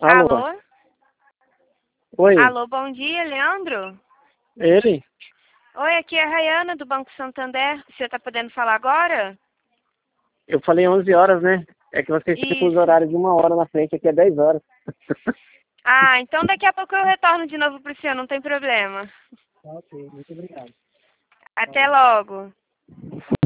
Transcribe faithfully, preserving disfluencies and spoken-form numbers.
Alô? Alô? Oi, Alô, bom dia, Leandro? ele? Oi, aqui é a Rayana, do Banco Santander. Você está podendo falar agora? Eu falei onze horas, né? É que vocês têm com os Isso. horários de uma hora na frente, aqui é dez horas. Ah, então daqui a pouco eu retorno de novo para o senhor, não tem problema. Ok, muito obrigado. Até logo.